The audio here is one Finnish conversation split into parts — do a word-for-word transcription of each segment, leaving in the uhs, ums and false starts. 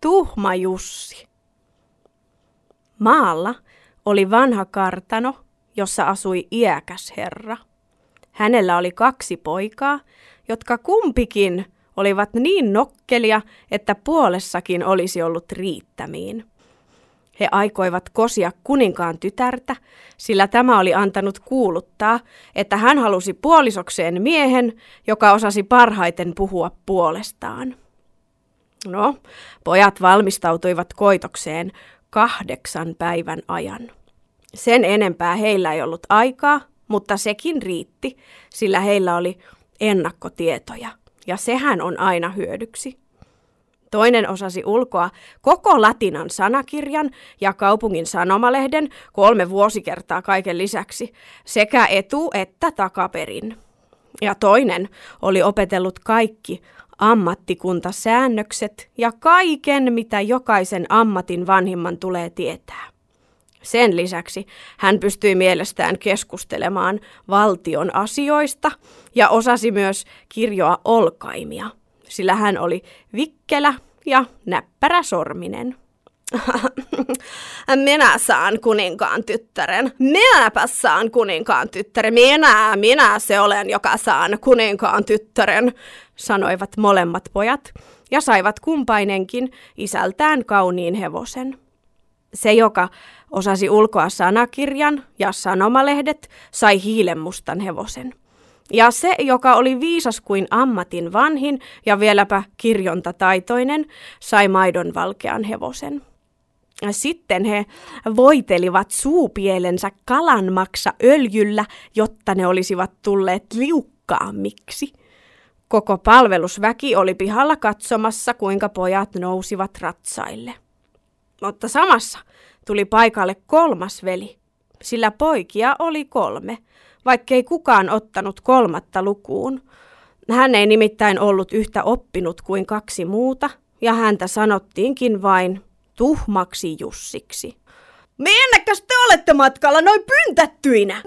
Tuhma Jussi. Maalla oli vanha kartano, jossa asui iäkäs herra. Hänellä oli kaksi poikaa, jotka kumpikin olivat niin nokkelia, että puolessakin olisi ollut riittämiin. He aikoivat kosia kuninkaan tytärtä, sillä tämä oli antanut kuuluttaa, että hän halusi puolisokseen miehen, joka osasi parhaiten puhua puolestaan. No, pojat valmistautuivat koitokseen kahdeksan päivän ajan. Sen enempää heillä ei ollut aikaa, mutta sekin riitti, sillä heillä oli ennakkotietoja, ja sehän on aina hyödyksi. Toinen osasi ulkoa koko latinan sanakirjan ja kaupungin sanomalehden kolme vuosikertaa kaiken lisäksi, sekä etu- että takaperin. Ja toinen oli opetellut kaikki ammattikuntasäännökset ja kaiken, mitä jokaisen ammatin vanhimman tulee tietää. Sen lisäksi hän pystyi mielestään keskustelemaan valtion asioista ja osasi myös kirjoa olkaimia, sillä hän oli vikkelä ja näppäräsorminen. Minä saan kuninkaan tyttären. Minäpä saan kuninkaan tyttären. Minä, minä se olen, joka saan kuninkaan tyttären, sanoivat molemmat pojat ja saivat kumpainenkin isältään kauniin hevosen. Se, joka osasi ulkoa sanakirjan ja sanomalehdet, sai hiilenmustan hevosen. Ja se, joka oli viisas kuin ammatin vanhin ja vieläpä kirjontataitoinen, sai maidonvalkean hevosen. Sitten he voitelivat suupielensä kalanmaksa öljyllä, jotta ne olisivat tulleet liukkaammiksi. Koko palvelusväki oli pihalla katsomassa, kuinka pojat nousivat ratsaille. Mutta samassa tuli paikalle kolmas veli, sillä poikia oli kolme, vaikkei kukaan ottanut kolmatta lukuun. Hän ei nimittäin ollut yhtä oppinut kuin kaksi muuta, ja häntä sanottiinkin vain Tuhmaksi Jussiksi. Minnekäs te olette matkalla noin pyntättyinä?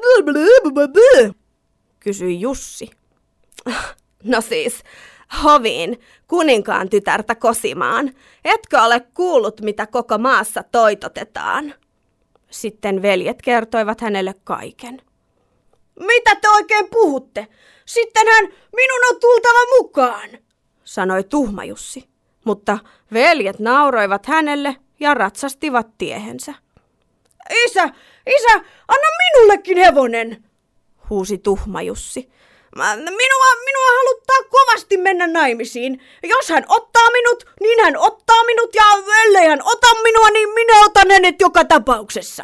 Kysyi Jussi. No siis, hoviin, kuninkaan tytärtä kosimaan. Etkö ole kuullut, mitä koko maassa toitotetaan? Sitten veljet kertoivat hänelle kaiken. Mitä te oikein puhutte? Sittenhän minun on tultava mukaan, sanoi Tuhma Jussi. Mutta veljet nauroivat hänelle ja ratsastivat tiehensä. Isä, isä, anna minullekin hevonen, huusi Tuhma Jussi. Minua, minua haluttaa kovasti mennä naimisiin. Jos hän ottaa minut, niin hän ottaa minut, ja ellei hän ota minua, niin minä otan hänet joka tapauksessa.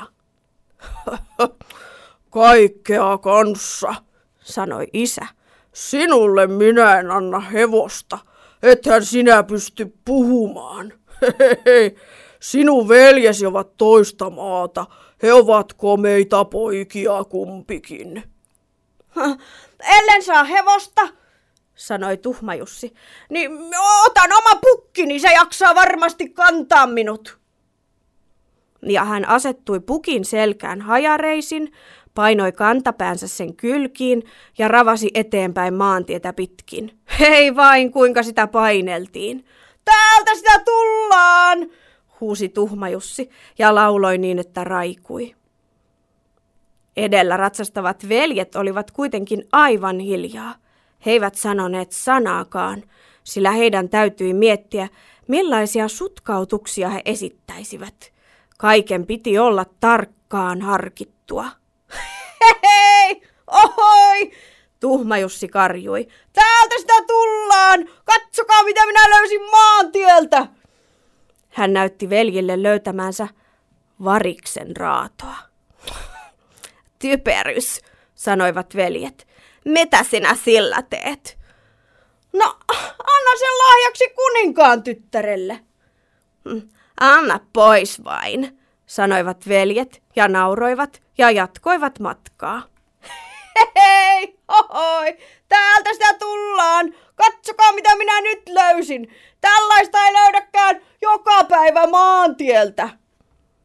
Kaikkea kanssa, sanoi isä. Sinulle minä en anna hevosta, ethän sinä pysty puhumaan. Hehehe. Sinun veljesi ovat toista maata, he ovat komeita poikia kumpikin. Ellen saa hevosta, sanoi Tuhma Jussi, niin otan oma pukkini, se jaksaa varmasti kantaa minut. Ja hän asettui pukin selkään hajareisin, painoi kantapäänsä sen kylkiin ja ravasi eteenpäin maantietä pitkin. Hei vain, kuinka sitä paineltiin. Täältä sitä tullaan, huusi Tuhma Jussi ja lauloi niin, että raikui. Edellä ratsastavat veljet olivat kuitenkin aivan hiljaa. He eivät sanoneet sanaakaan, sillä heidän täytyi miettiä, millaisia sutkautuksia he esittäisivät. Kaiken piti olla tarkkaan harkittua. Hei, ohoi, Tuhma Jussi karjui. Täältä sitä tullaan, katsokaa mitä minä löysin maantieltä. Hän näytti veljille löytämänsä variksen raatoa. Typerys, sanoivat veljet. Mitä sinä sillä teet? No, anna sen lahjaksi kuninkaan tyttärelle. Anna pois vain, sanoivat veljet ja nauroivat ja jatkoivat matkaa. Hei, ohoi, täältä sitä tullaan. Katsokaa mitä minä nyt löysin. Tällaista ei löydäkään joka päivä maantieltä.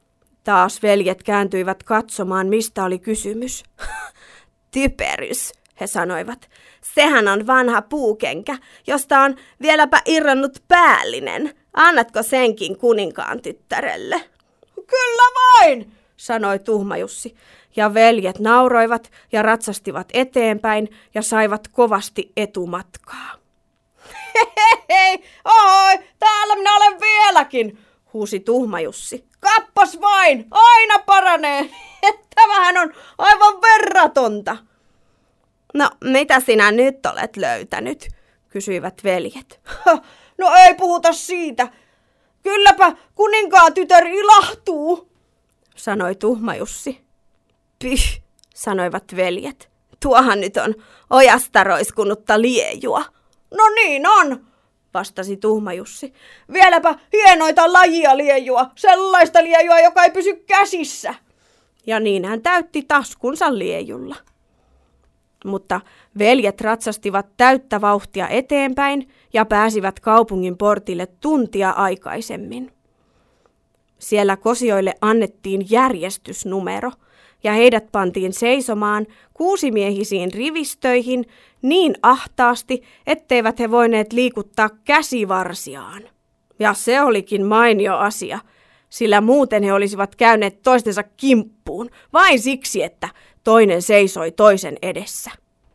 Taas veljet kääntyivät katsomaan, mistä oli kysymys. Typerys, he sanoivat. Sehän on vanha puukenkä, josta on vieläpä irronnut päällinen. Annatko senkin kuninkaan tyttärelle? Kyllä vain, sanoi Tuhma Jussi. Ja veljet nauroivat ja ratsastivat eteenpäin ja saivat kovasti etumatkaa. Hei, hei, oi, täällä minä olen vieläkin, huusi Tuhma Jussi. Kappas vain, aina paranee. Tämähän on aivan verratonta. No, mitä sinä nyt olet löytänyt, kysyivät veljet. No ei puhuta siitä. Kylläpä kuninkaan tytär ilahtuu, sanoi Tuhma Jussi. Pyh, sanoivat veljet. Tuohan nyt on ojasta roiskunutta liejua. No niin on, vastasi Tuhma Jussi. Vieläpä hienoita lajia liejua, sellaista liejua, joka ei pysy käsissä. Ja niin hän täytti taskunsa liejulla. Mutta veljet ratsastivat täyttä vauhtia eteenpäin ja pääsivät kaupungin portille tuntia aikaisemmin. Siellä kosioille annettiin järjestysnumero ja heidät pantiin seisomaan kuusimiehisiin rivistöihin niin ahtaasti, etteivät he voineet liikuttaa käsivarsiaan. Ja se olikin mainio asia, sillä muuten he olisivat käyneet toistensa kimppuun, vain siksi, että toinen seisoi toisen edessä.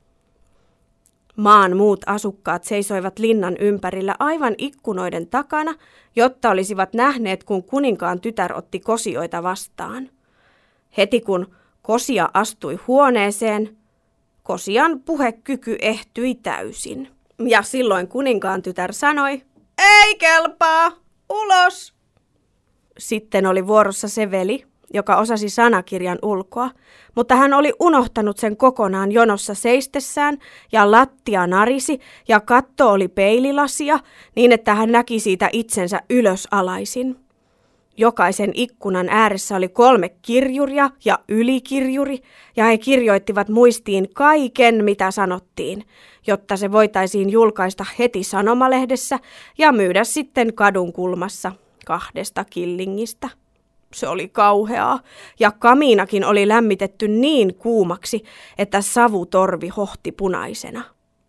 Maan muut asukkaat seisoivat linnan ympärillä aivan ikkunoiden takana, jotta olisivat nähneet, kun kuninkaan tytär otti kosioita vastaan. Heti kun kosia astui huoneeseen, kosian puhekyky ehtyi täysin. Ja silloin kuninkaan tytär sanoi, ei kelpaa, ulos. Sitten oli vuorossa se veli, joka osasi sanakirjan ulkoa, mutta hän oli unohtanut sen kokonaan jonossa seistessään ja lattia narisi ja katto oli peililasia niin, että hän näki siitä itsensä ylösalaisin. Jokaisen ikkunan ääressä oli kolme kirjuria ja ylikirjuri ja he kirjoittivat muistiin kaiken, mitä sanottiin, jotta se voitaisiin julkaista heti sanomalehdessä ja myydä sitten kadun kulmassa kahdesta killingistä. Se oli kauheaa, ja kamiinakin oli lämmitetty niin kuumaksi, että savutorvi hohti punaisena.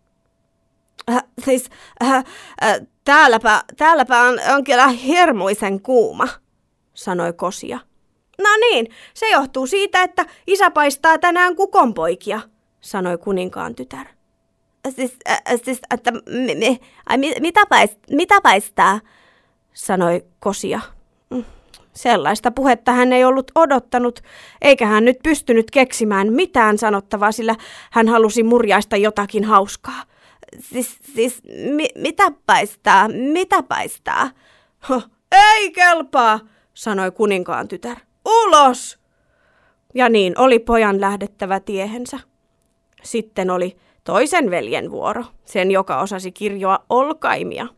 Äh, siis, äh, äh, täälläpä, täälläpä on, on kyllä hirmuisen kuuma, sanoi kosia. No niin, se johtuu siitä, että isä paistaa tänään kukonpoikia, sanoi kuninkaan tytär. Siis, äh, siis että mi, mi, ai, mitä, paist, mitä paistaa, sanoi kosia. Sellaista puhetta hän ei ollut odottanut, eikä hän nyt pystynyt keksimään mitään sanottavaa, sillä hän halusi murjaista jotakin hauskaa. Siis, siis mi, mitä paistaa, mitä paistaa? Huh, ei kelpaa, sanoi kuninkaan tytär. Ulos! Ja niin oli pojan lähdettävä tiehensä. Sitten oli toisen veljen vuoro, sen joka osasi kirjoa olkaimia.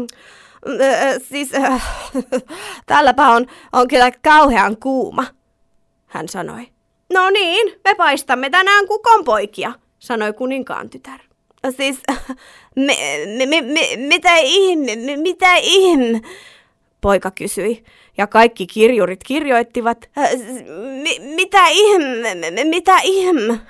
Siis äh, täälläpä on, on kyllä kauhean kuuma, hän sanoi. No niin, me paistamme tänään kukonpoikia, sanoi kuninkaan tytär. Siis äh, mi, mi, mi, mitä ihme, mitä ihme, poika kysyi, ja kaikki kirjurit kirjoittivat. Äh, mi, mitä ihme, mitä ihme?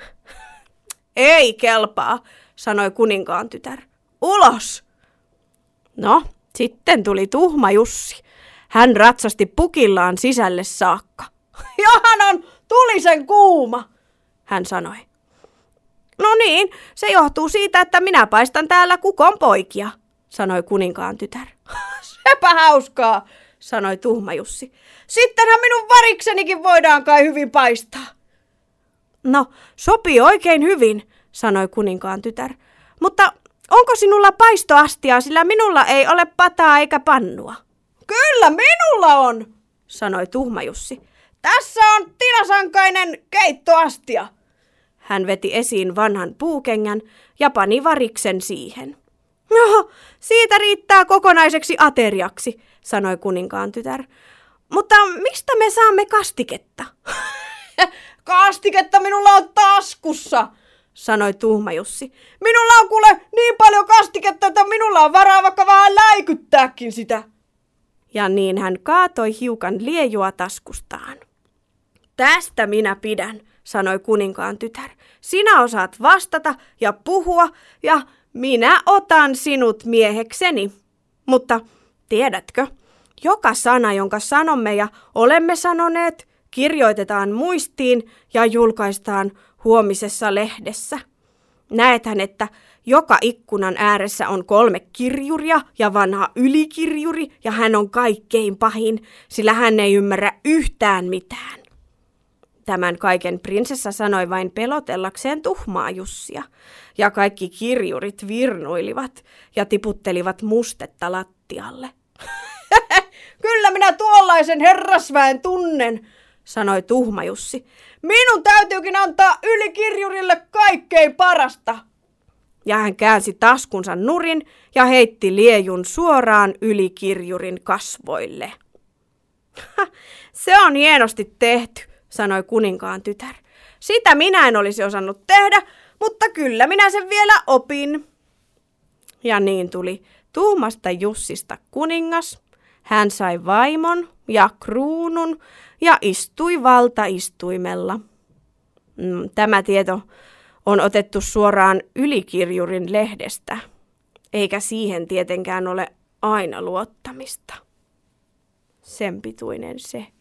Ei kelpaa, sanoi kuninkaan tytär. Ulos! No, sitten tuli Tuhma Jussi. Hän ratsasti pukillaan sisälle saakka. Johan on tulisen kuuma, hän sanoi. No niin, se johtuu siitä, että minä paistan täällä kukonpoikia, sanoi kuninkaan tytär. Sepä hauskaa, sanoi Tuhma Jussi. Sittenhän minun variksenikin voidaan kai hyvin paistaa. No, sopii oikein hyvin, sanoi kuninkaan tytär. Mutta onko sinulla paistoastia, sillä minulla ei ole pataa eikä pannua? Kyllä minulla on, sanoi Tuhma Jussi. Tässä on tinasankainen keittoastia. Hän veti esiin vanhan puukengän ja pani variksen siihen. No, siitä riittää kokonaiseksi ateriaksi, sanoi kuninkaan tytär. Mutta mistä me saamme kastiketta? Kastiketta minulla on taskussa, sanoi Tuhma Jussi. Minulla on kuule niin paljon kastiketta, että minulla on varaa vaikka vähän läikyttääkin sitä. Ja niin hän kaatoi hiukan liejua taskustaan. Tästä minä pidän, sanoi kuninkaan tytär. Sinä osaat vastata ja puhua ja minä otan sinut miehekseni. Mutta tiedätkö, joka sana, jonka sanomme ja olemme sanoneet, kirjoitetaan muistiin ja julkaistaan huomisessa lehdessä. Näethän, että joka ikkunan ääressä on kolme kirjuria ja vanha ylikirjuri ja hän on kaikkein pahin, sillä hän ei ymmärrä yhtään mitään. Tämän kaiken prinsessa sanoi vain pelotellakseen tuhmaa Jussia, ja kaikki kirjurit virnuilivat ja tiputtelivat mustetta lattialle. Kyllä minä tuollaisen herrasväen tunnen, sanoi tuhma Jussi. Minun täytyykin antaa ylikirjurille kaikkein parasta. Ja hän käänsi taskunsa nurin ja heitti liejun suoraan ylikirjurin kasvoille. Se on hienosti tehty, sanoi kuninkaan tytär. Sitä minä en olisi osannut tehdä, mutta kyllä minä sen vielä opin. Ja niin tuli tuhmasta Jussista kuningas. Hän sai vaimon ja kruunun ja istui valtaistuimella. Tämä tieto on otettu suoraan ylikirjurin lehdestä, eikä siihen tietenkään ole aina luottamista. Sen pituinen se.